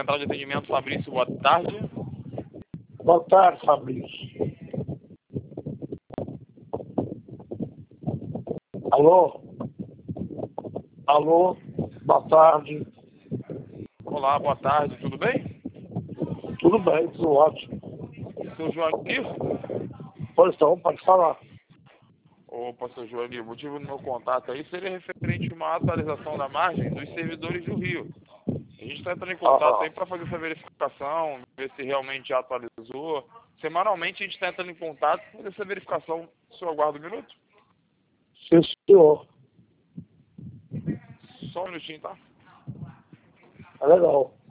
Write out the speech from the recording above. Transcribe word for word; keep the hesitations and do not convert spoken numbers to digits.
Central de Atendimento, Fabrício, boa tarde. Boa tarde, Fabrício. Alô? Alô? Boa tarde. Olá, boa tarde, tudo bem? Tudo bem, tudo ótimo. Seu Joanir? Pois não, pode falar. Opa, seu Joanir, o motivo do meu contato aí seria referente a uma atualização da margem dos servidores do Rio. A gente está entrando em contato aí para fazer essa verificação, ver se realmente já atualizou. Semanalmente a gente está entrando em contato para fazer essa verificação. O senhor aguarda um minuto? Sim, senhor. Só um minutinho, tá? É legal.